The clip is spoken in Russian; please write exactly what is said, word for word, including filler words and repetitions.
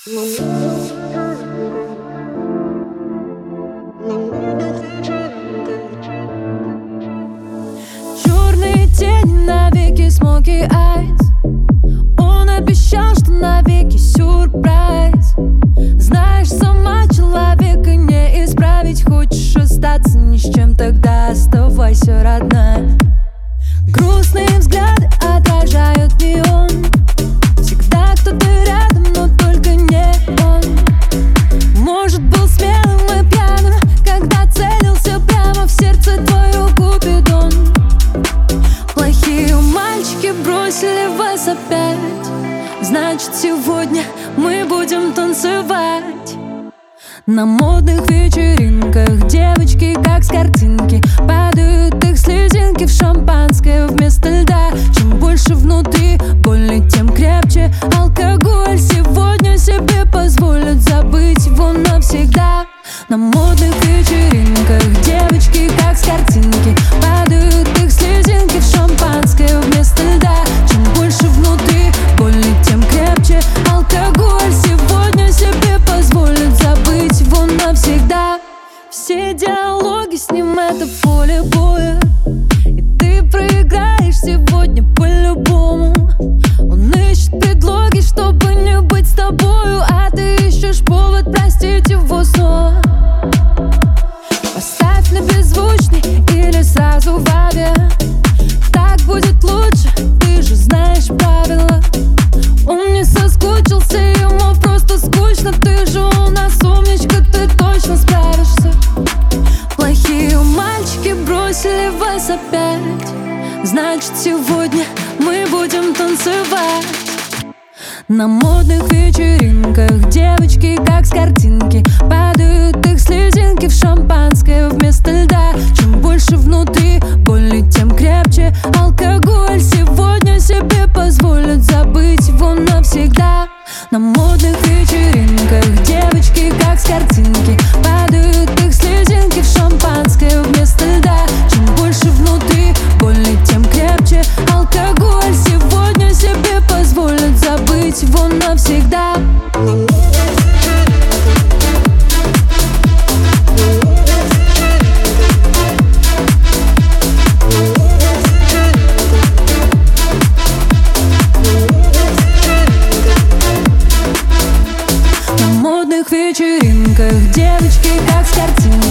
Черные тени навеки, смоки айс. Он обещал, что навеки сюрприз. Знаешь, сама человека не исправить. Хочешь остаться ни с чем, тогда оставайся, родная. Грустные взгляды отражают неон. Всегда кто-то рядом, но только не он. Может, был смелым и пьяным, когда целился прямо в сердце твое, Купидон. Плохие мальчики бросили вас опять. Значит, сегодня мы будем танцевать. На модных вечеринках девочки, как с картинки, падают их слезинки в шампанское вместо льда. Чем больше внутри боли, тем крепче алкоголь. Сегодня себе позволят забыть его навсегда. На модных вечеринках девочки, как с картинки, падают их слезинки в шампанское вместо льда. Чем больше внутри боли, тем крепче алкоголь. Сегодня себе позволят забыть его навсегда. Все диалоги с ним — это поле боя, и ты проиграешь сегодня по-любому. Он ищет предлоги, чтобы не быть с тобою, а ты ищешь повод простить его снова. Поставь на беззвучный или сразу в авиа. Так будет лучше, ты же знаешь правила. Он не соскучился, ему просто скучно. Ты же у нас умничка, ты точно справишься. Плохие мальчики бросили вас опять. Значит, сегодня мы будем танцевать. На модных вечеринках девочки, как с картинки, падают их слезинки в шампанское вместо льда. Чем больше внутри боли, тем крепче алкоголь. Сегодня себе позволят забыть его навсегда. На модных вечеринках девочки, как с картинки, падают их слезинки в шампанское вместо льда. Чем больше внутри боли, тем крепче алкоголь. Сегодня себе позволят забыть его навсегда. На модных вечеринках девочки, как с картинки,